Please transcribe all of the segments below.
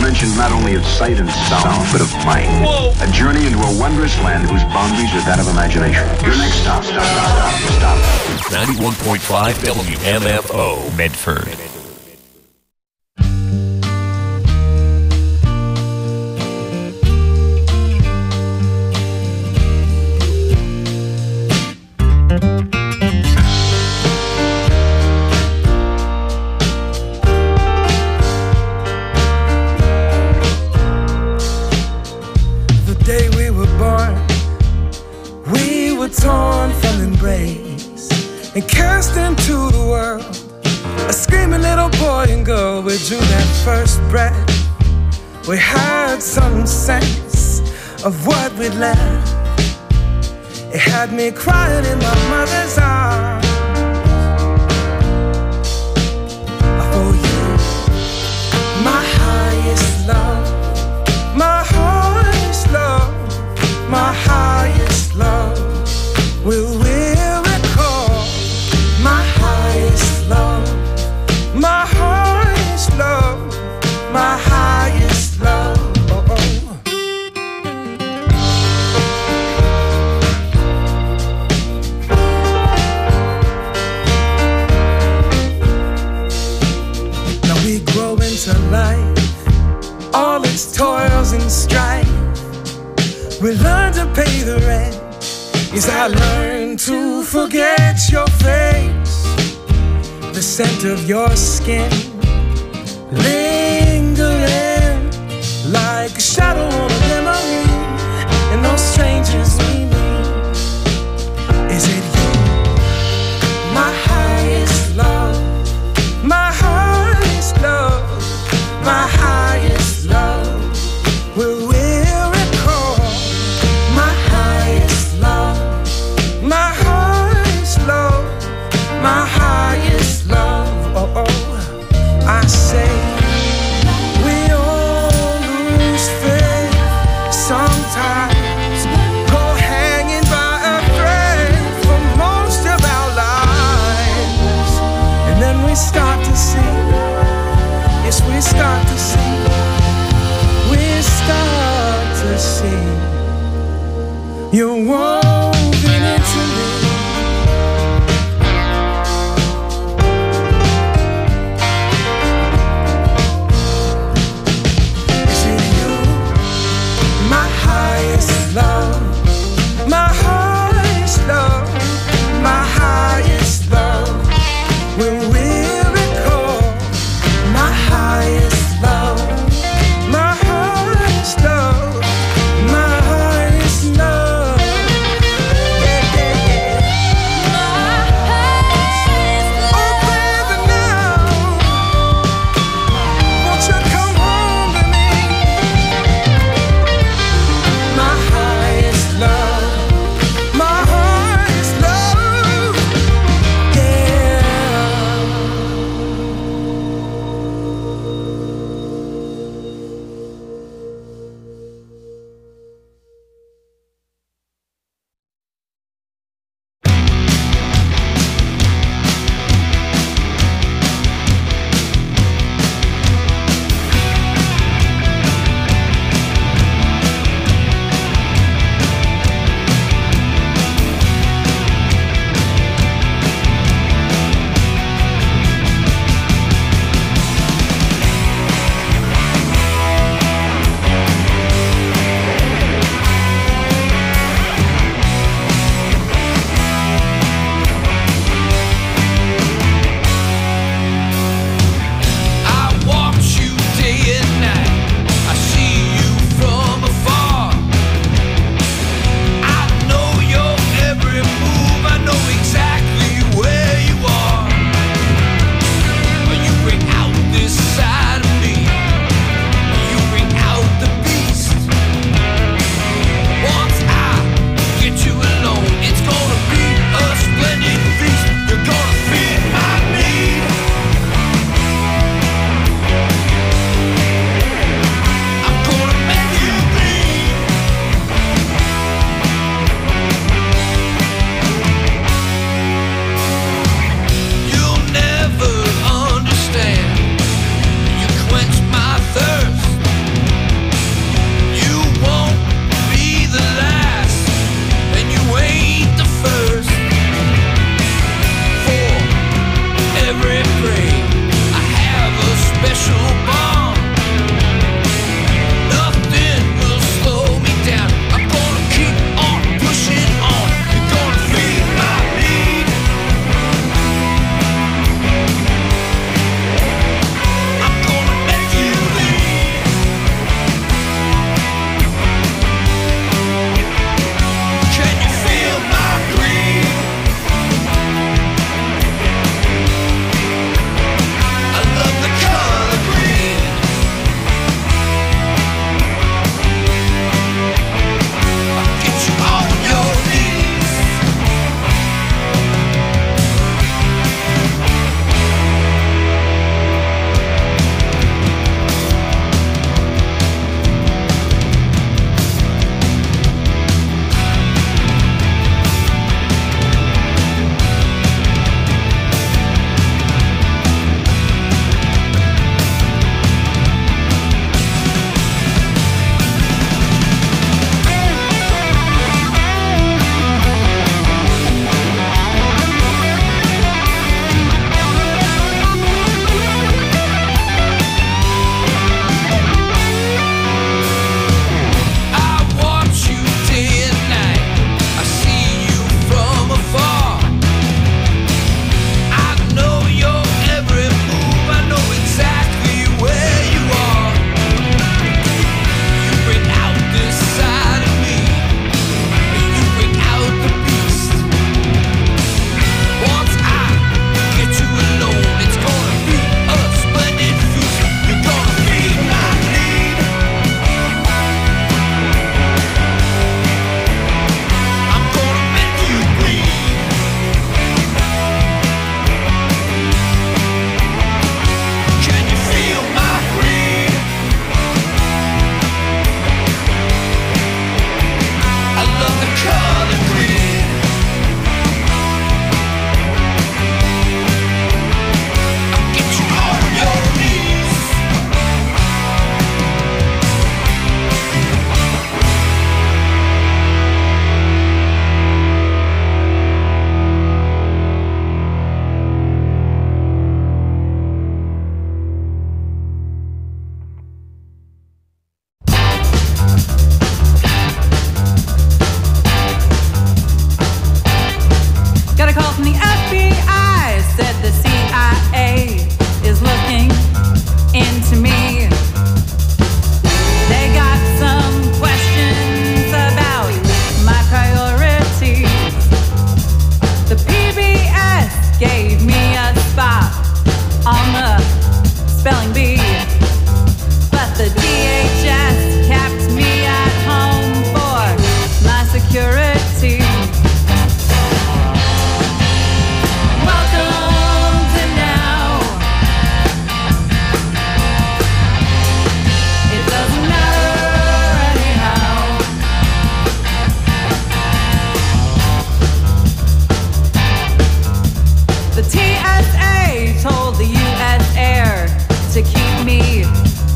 dimension not only of sight and sound, but of mind. Whoa. A journey into a wondrous land whose boundaries are that of imagination. Your next stop. 91.5 WMFO, Medford. And cast into the world a screaming little boy and girl. We drew that first breath. We had some sense of what we'd left. It had me crying in my mother's arms. For you, my highest love, my highest love, my highest love. Will recall my highest love, my highest love, my highest love. Now we grow into life, all its toils and strife. We learn to pay the rent. Yes, I learned to forget your face, the scent of your skin, lingering like a shadow on a memory, and those strangers we meet. Is it you, my highest love, my highest love, my highest love? Will we recall my highest love? My highest love, my highest love. I say we all lose faith sometimes, go hanging by a thread for most of our lives, and then we start to see, yes, we start to see, we start to see you're woven into me. Is it you, my highest love, my highest love, my highest love? When we recall my highest love, my highest love, my highest love.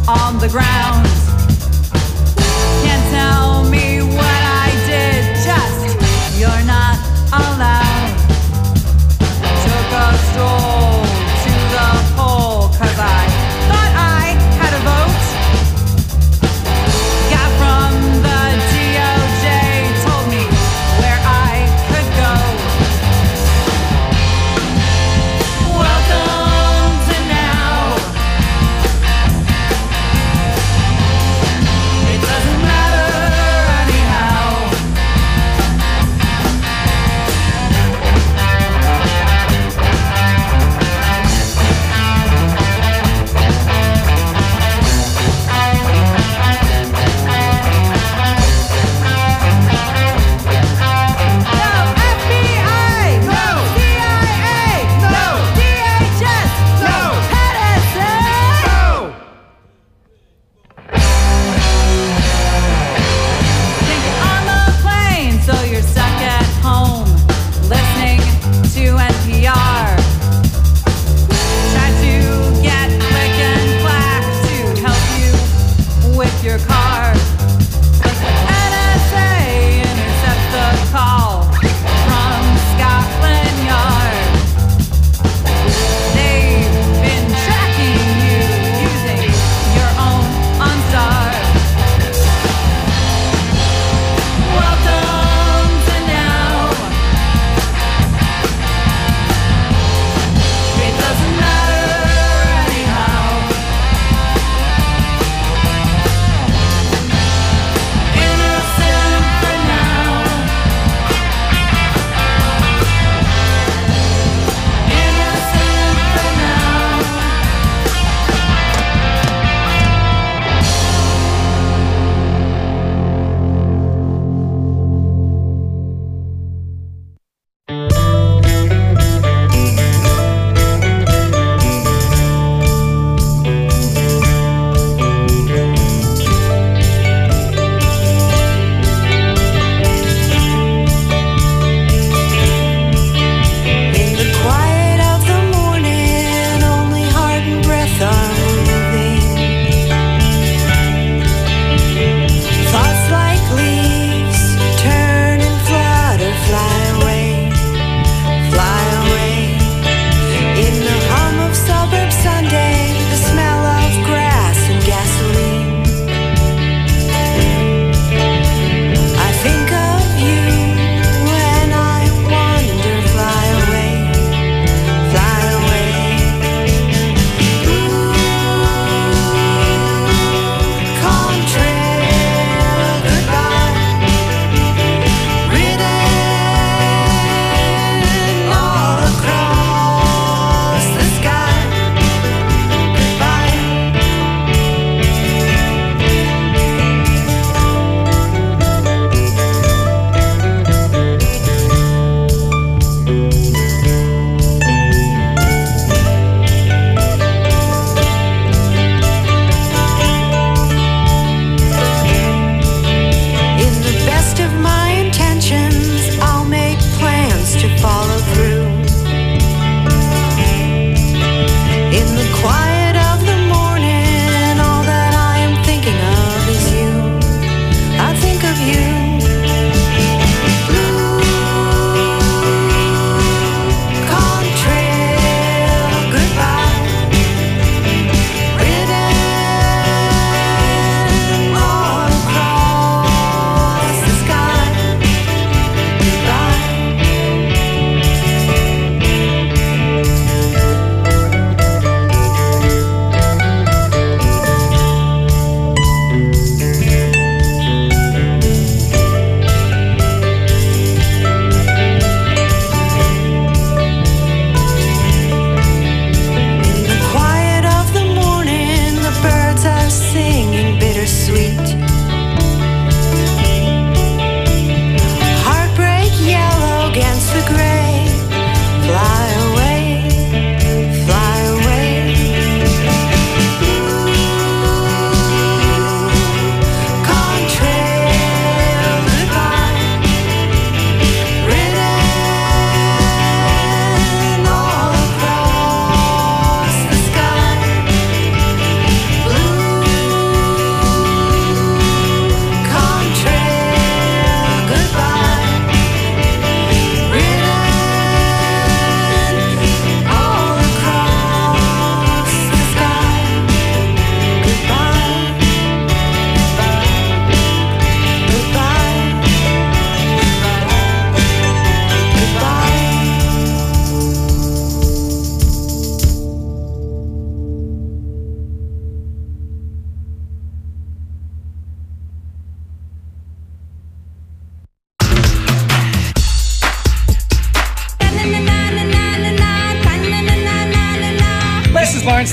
on the ground. Can't tell me what I did, just you're not allowed. Took a stroll to the poll, 'cause I thought I had a vote. Got from the DOJ, told me where I could go. Welcome to now.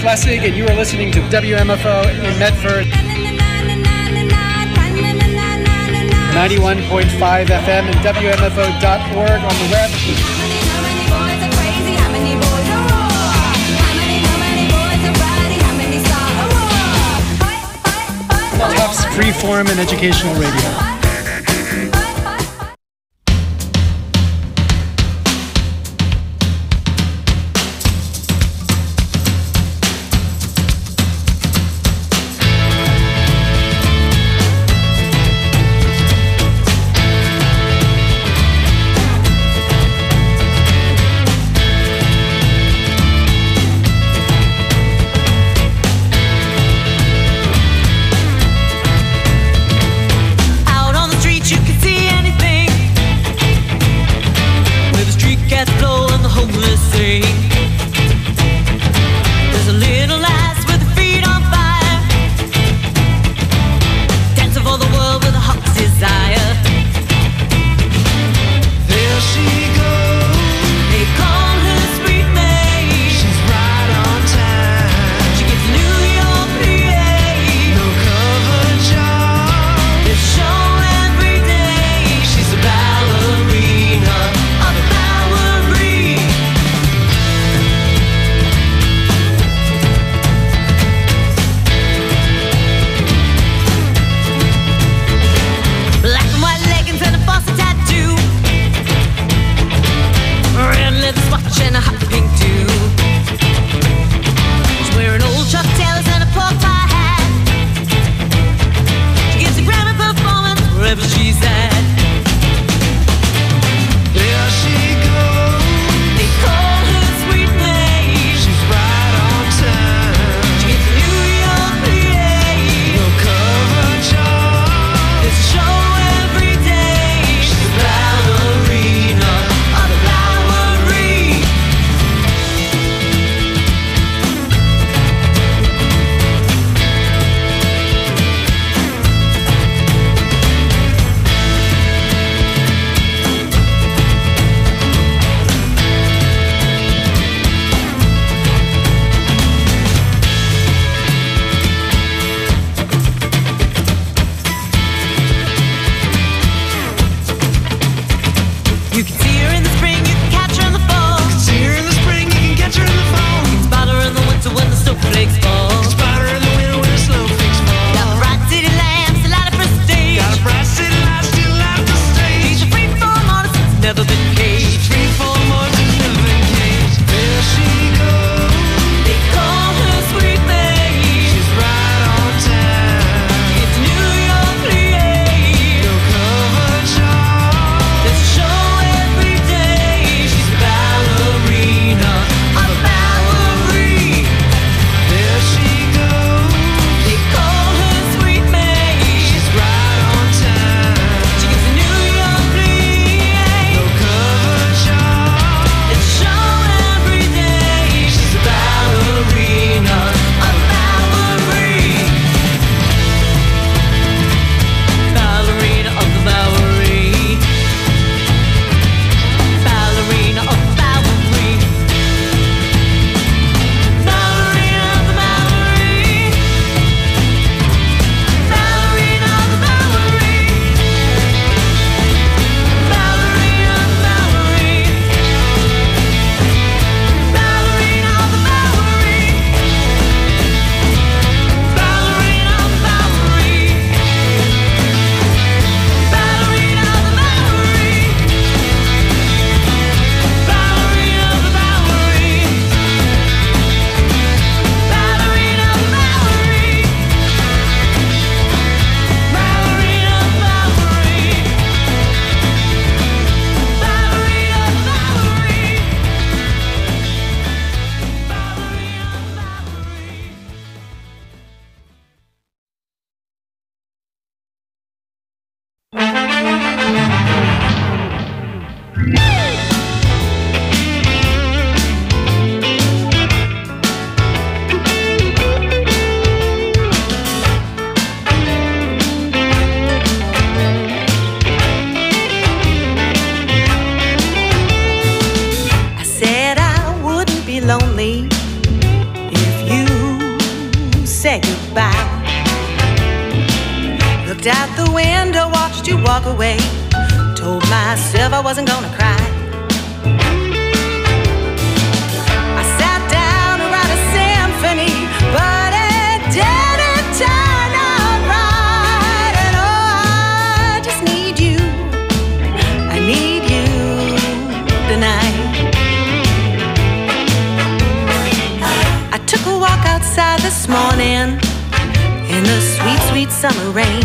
Schlesig, and you are listening to WMFO in Medford. 91.5 FM and WMFO.org on the web. Tufts Freeform and Educational Radio. Out Looked out the window, watched you walk away. Told myself I wasn't gonna cry. I sat down to write a symphony, but it didn't turn out right. And oh, I just need you. I need you tonight. I took a walk outside this morning in the sweet, sweet summer rain.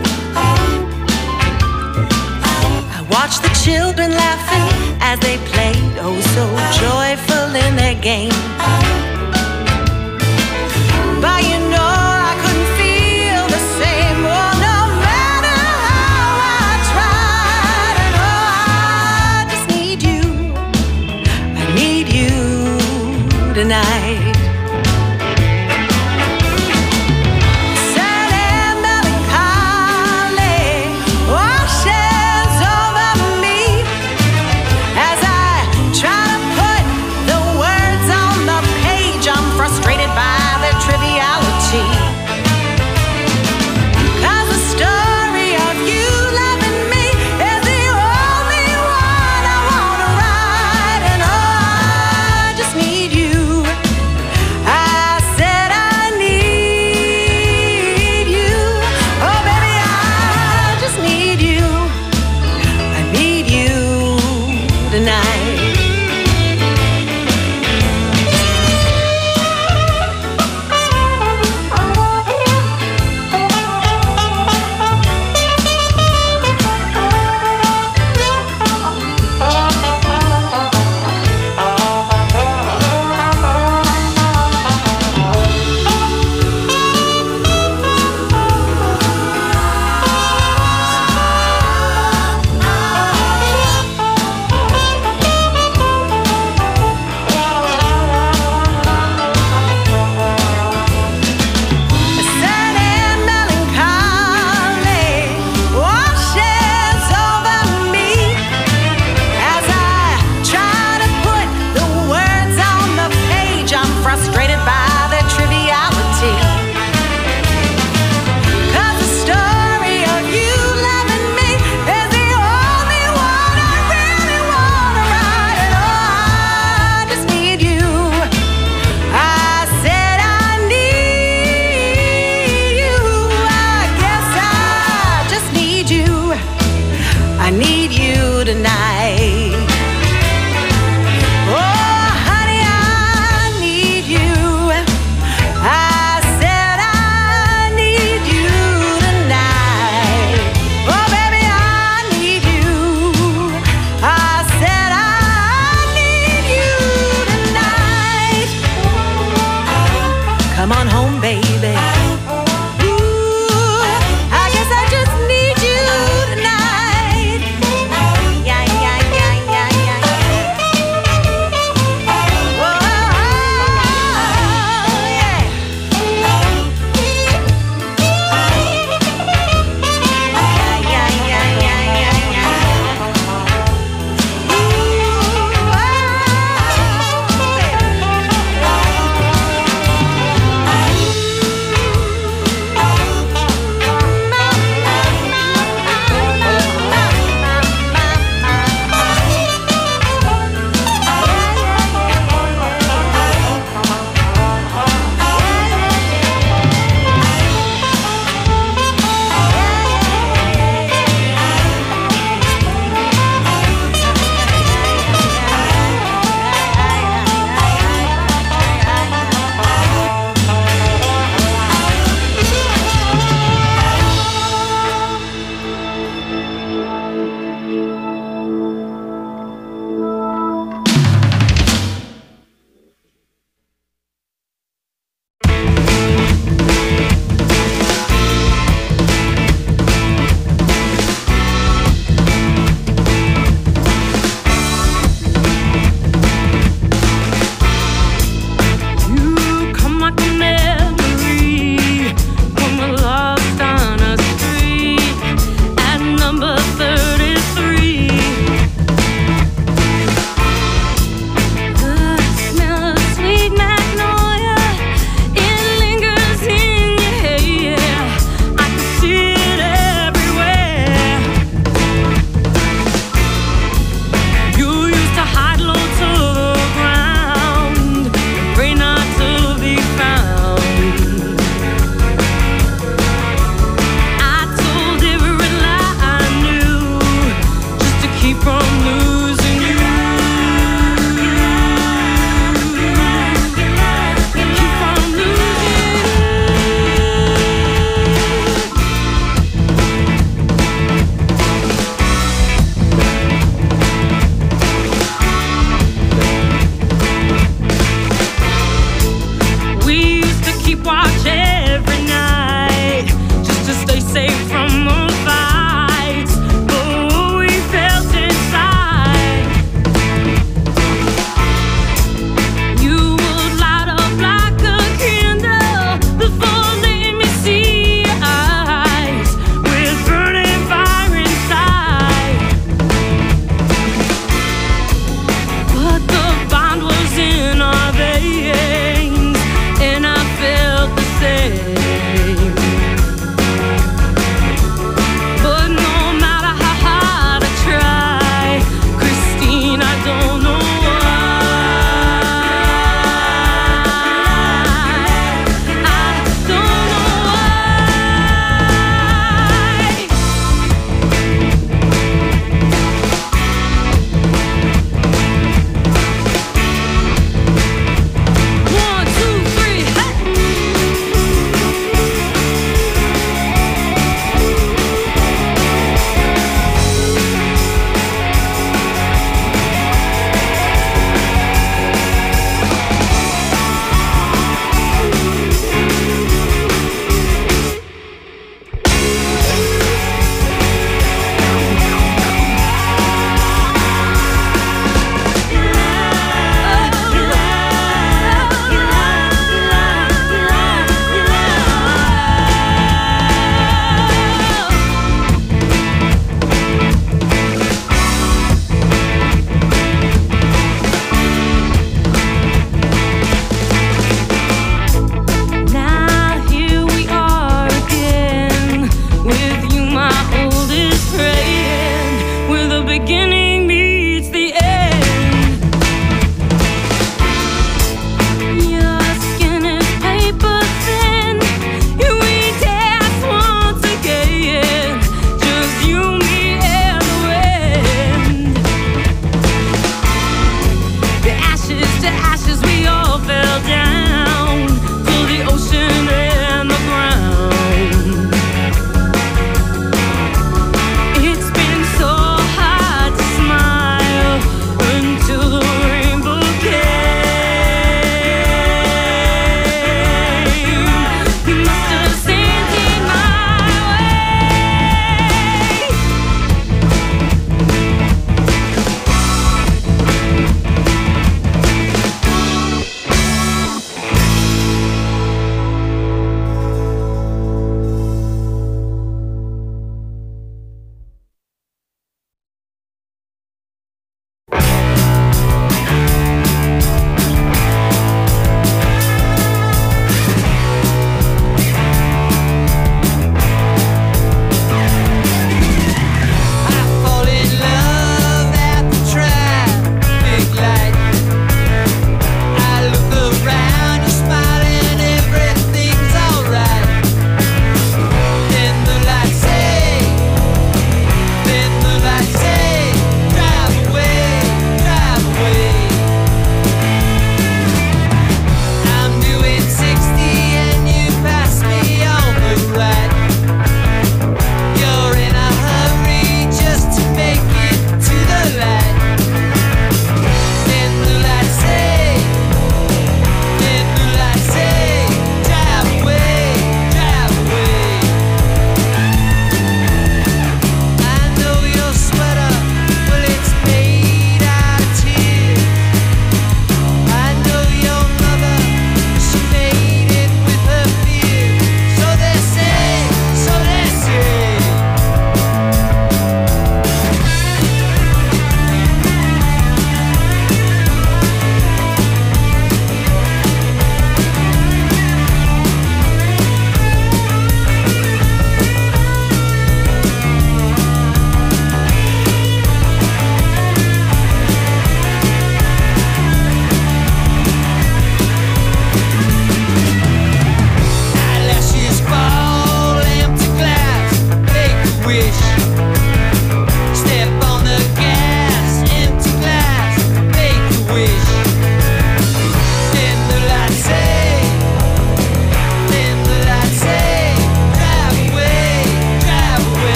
I watched the children laughing as they played, oh so joyful in their game. But you know I couldn't feel the same, oh no matter how I tried. And oh, I just need you. I need you tonight. Page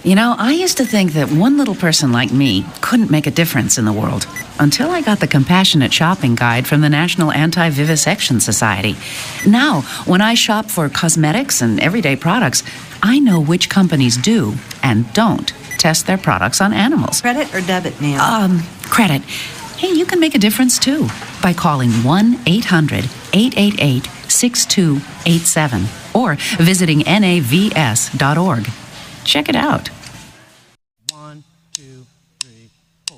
You know, I used to think that one little person like me couldn't make a difference in the world until I got the Compassionate Shopping Guide from the National Anti-Vivisection Society. Now, when I shop for cosmetics and everyday products, I know which companies do and don't test their products on animals. Credit or debit, Nan? Credit. Hey, you can make a difference too by calling 1-800-888-6287 or visiting navs.org. Check it out. 1, 2, 3, 4.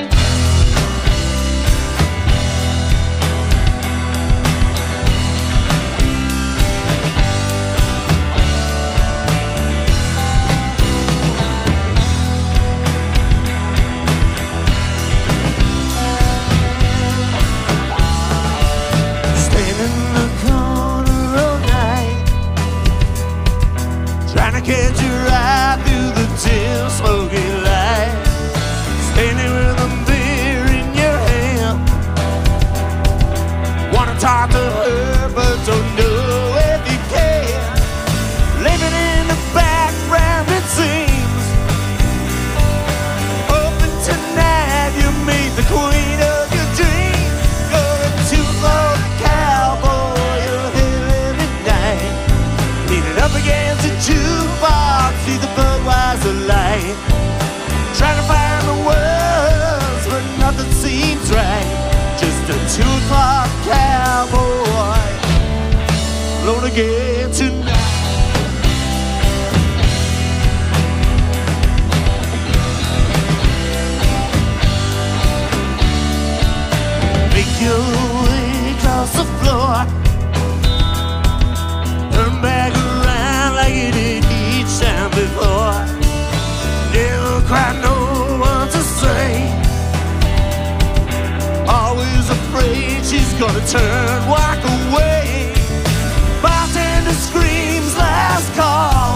Stand in the corner all night, trying to catch your eye through the dim, smoky light. Standing with a beer in your hand, wanna talk to her but don't know if you can. Living in the background it seems, open tonight you meet the queen of your dreams. Going to the cowboy every night, leaning up against the jukebox, see the Budweiser light. Trying to find the words, but nothing seems right. Just a 2 o'clock cowboy, alone again tonight. Make your way across the floor, turn back around like you did each time before. Never quite know what to say, always afraid she's gonna turn, walk away. Bartender screams last call,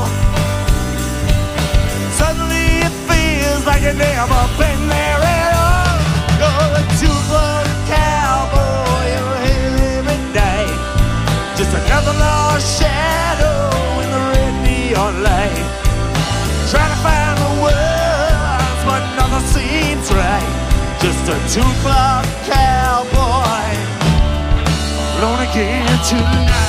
suddenly it feels like you've never been there at all. You're a 2 o'clock cowboy every night, just another lost shadow in the red neon light. Trying to find the words, but nothing seems right. Just a 2 o'clock cowboy, alone again tonight.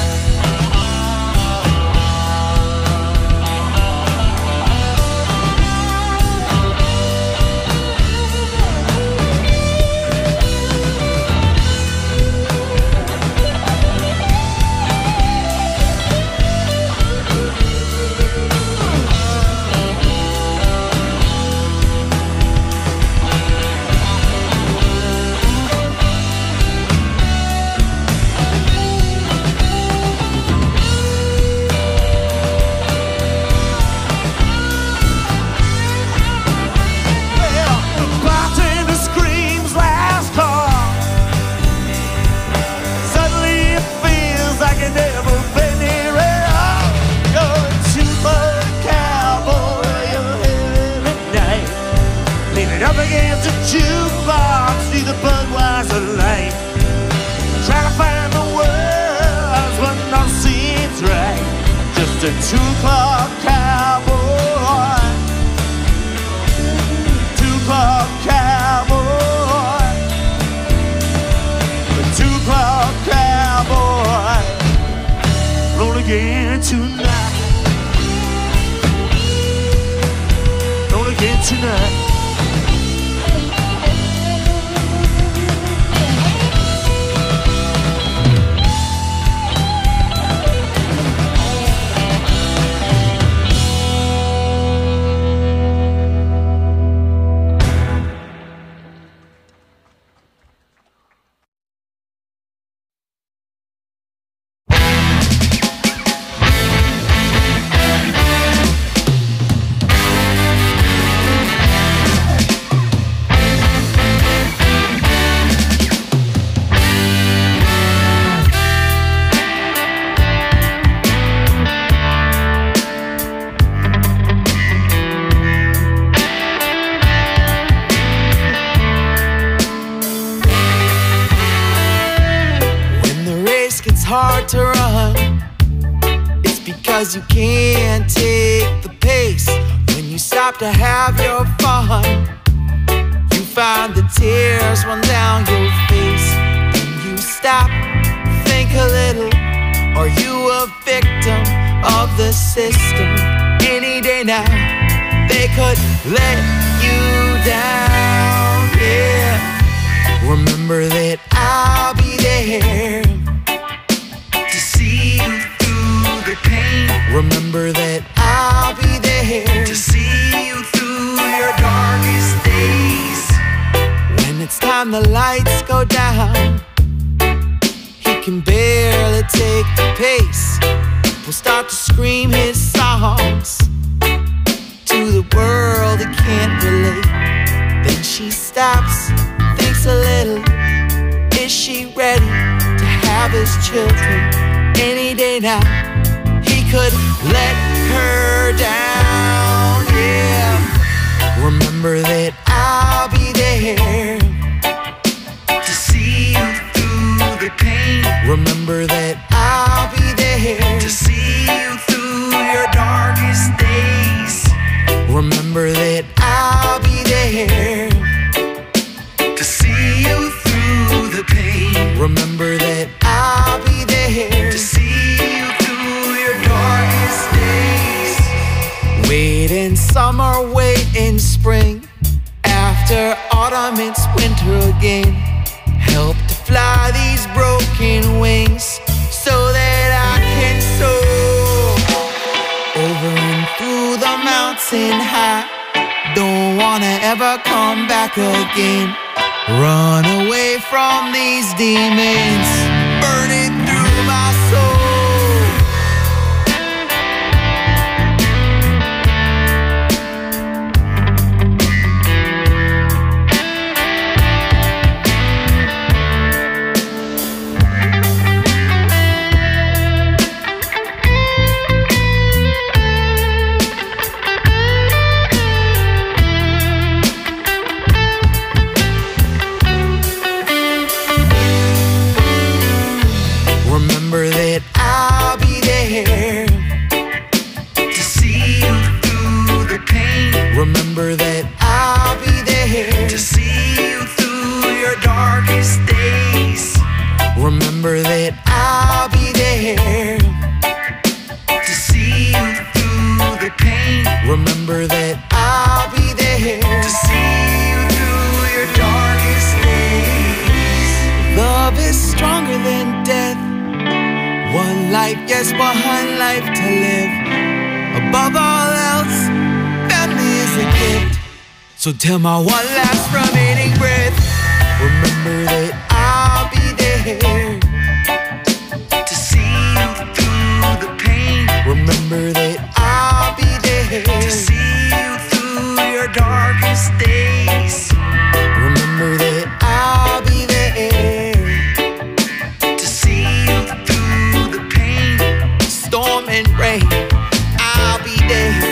Jukebox, see the Budweiser light. Try to find the words, but nothing seems right. Just a 2 o'clock cowboy, 2 o'clock cowboy, a 2 o'clock cowboy, roll again tonight, roll again tonight. Hard to run, it's because you can't take the pace. When you stop stop to have your fun. You find the tears run down your face. Then you stop, think a little. Are you a victim of the system? Any day now, they could let you down, yeah. Remember that I'll be there to see you through the pain. Remember that I'll be there to see you through your darkest days. When it's time the lights go down, he can barely take the pace. Will start to scream his songs to the world that can't relate. Then she stops, thinks a little. Is she ready to have his children? Any day now, he could let her down, yeah. Remember that I'll be there to see you through the pain. Remember that I'll be there to see you through your darkest days. Remember that I'll be there to see you through the pain. Remember that I'll be there to see you through your darkest days. Wait in summer, wait in spring. After autumn, it's winter again. Help to fly these broken wings so that I can soar over and through the mountain high. Don't wanna ever come back again. Run away from these demons, burning through my soul. Remember that I'll be there to see you through the pain. Remember that I'll be there to see you through your darkest days. Remember that I'll be there to see you through the pain. Remember that I'll be there to see you through your darkest days. Love is stronger than death. One life, yes, one life to live. Above all else, family is a gift. So till my one last remaining breath, remember that I'll be there to see you through the pain. Remember that I'll be there to see you through your darkest days. Remember that I'll be there to see you through the pain, storm and rain. I'll be there.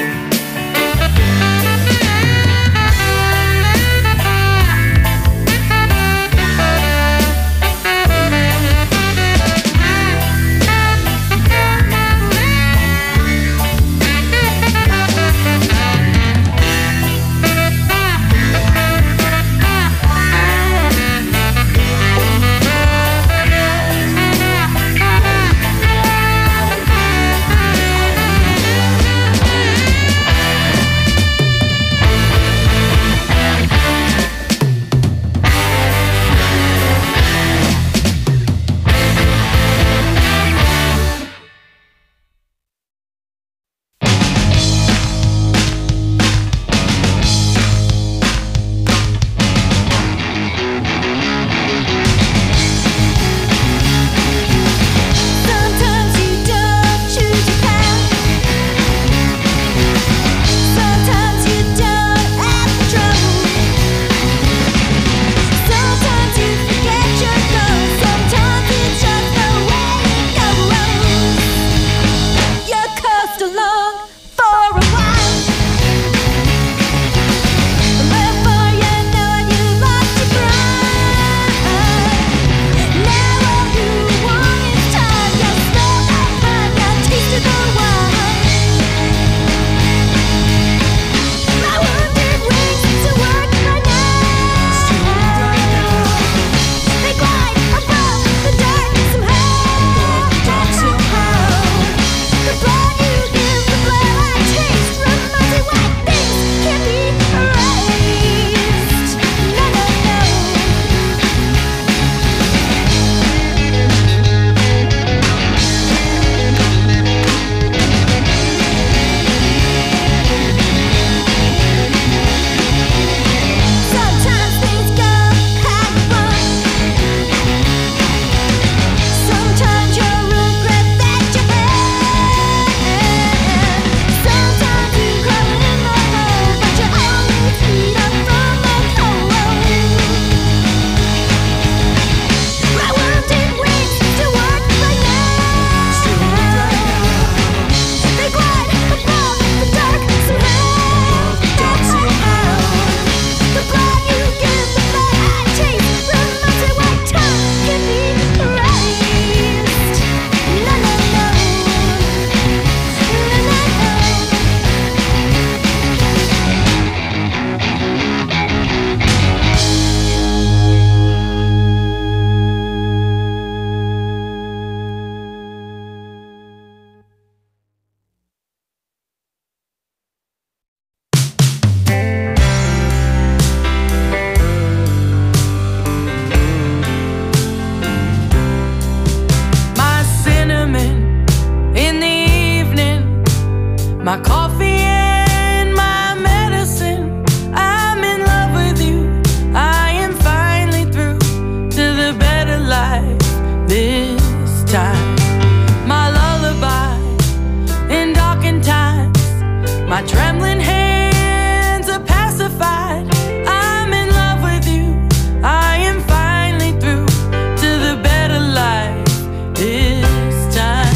this time. My lullaby in darkened times, my trembling hands are pacified. I'm in love with you, I am finally through to the better life this time.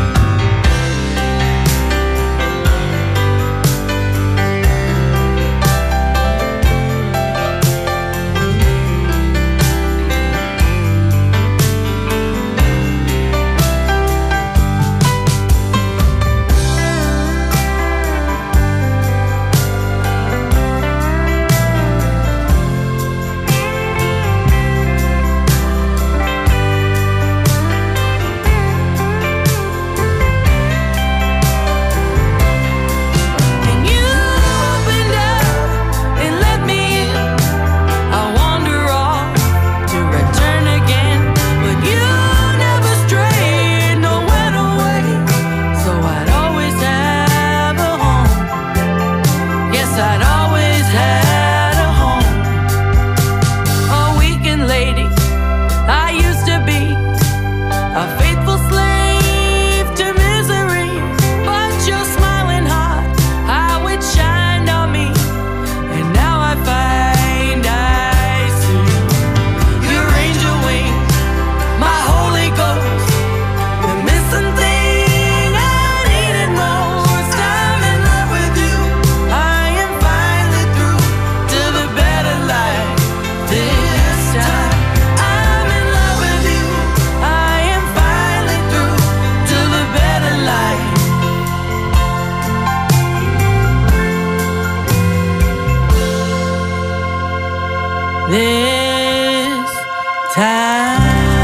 This time.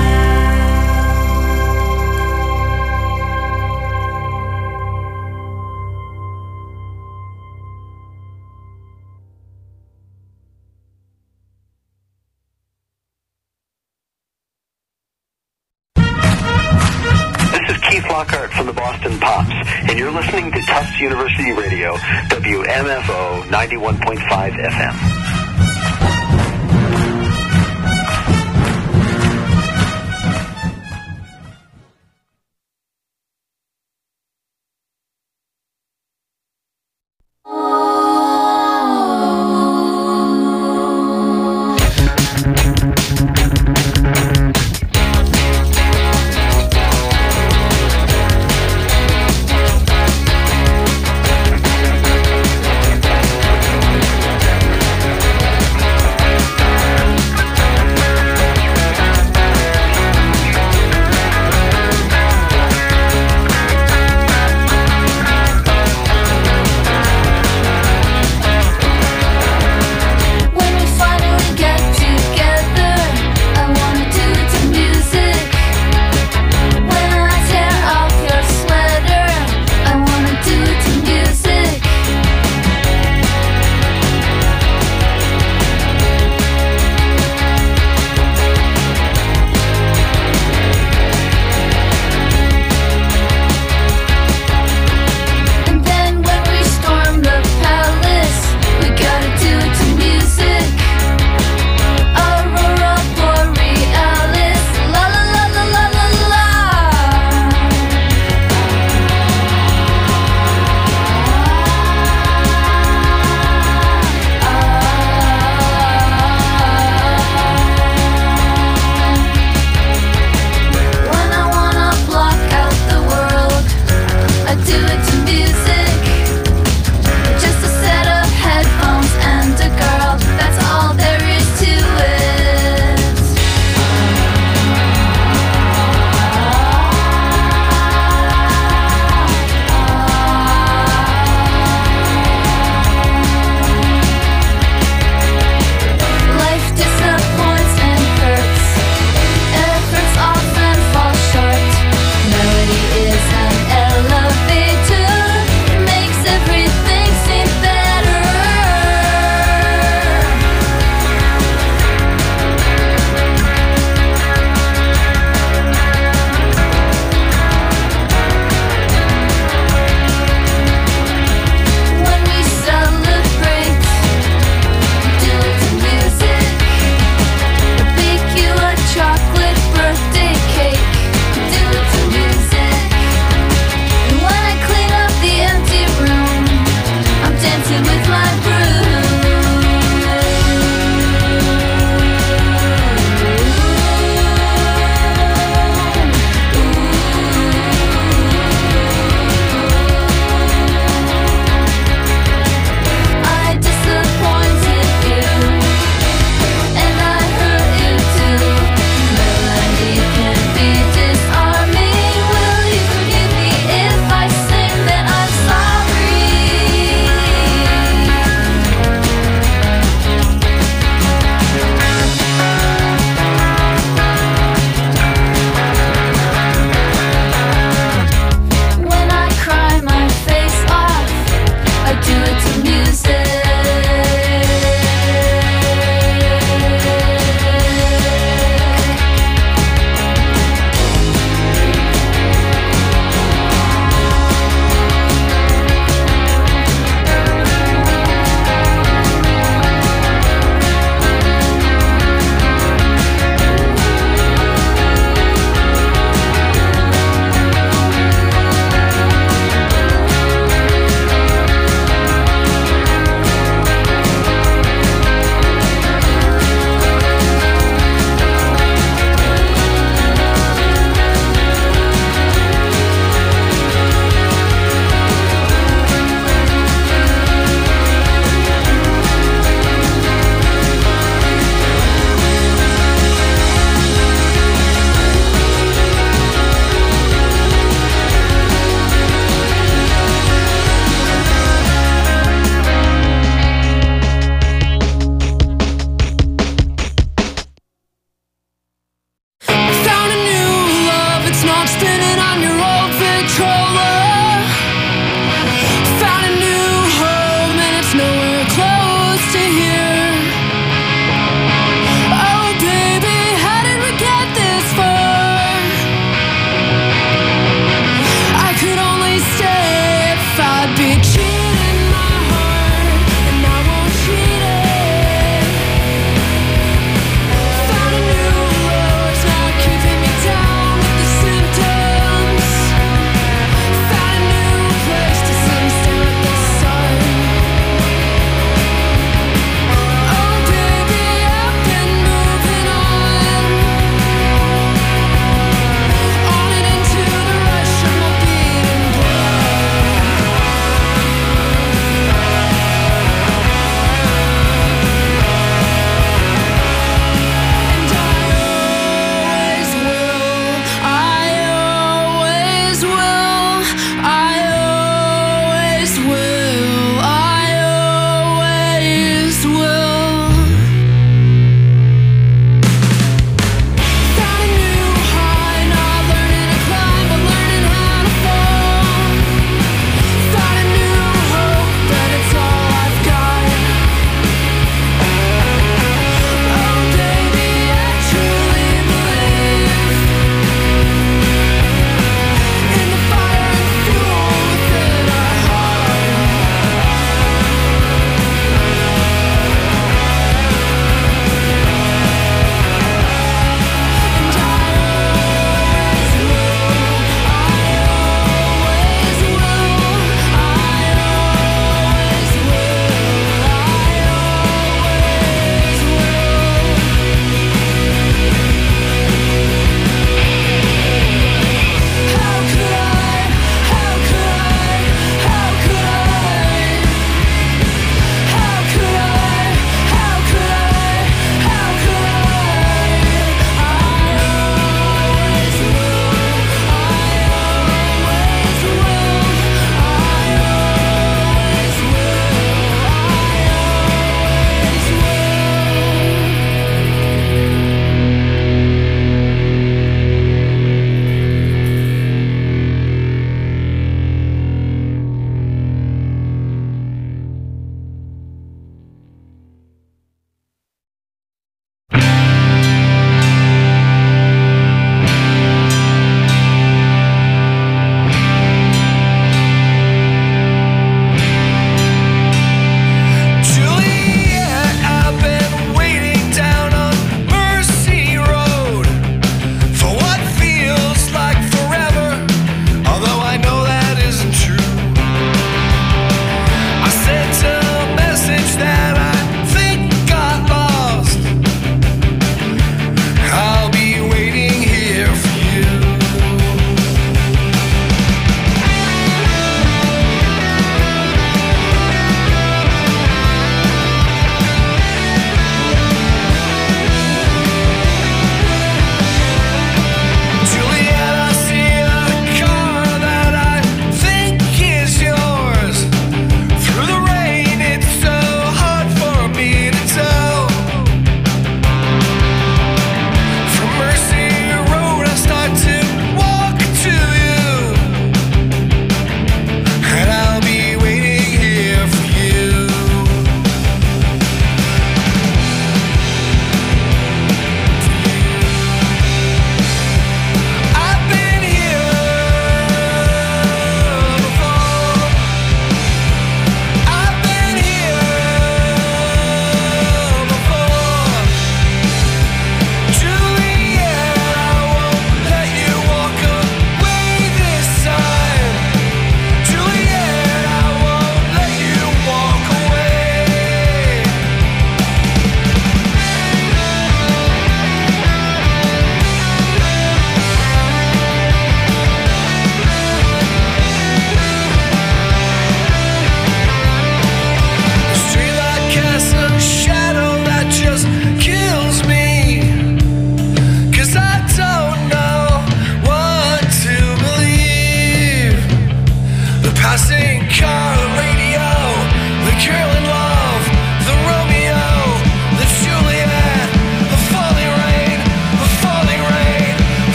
This is Keith Lockhart from the Boston Pops, and you're listening to Tufts University Radio, WMFO 91.5 FM.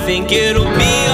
think it'll be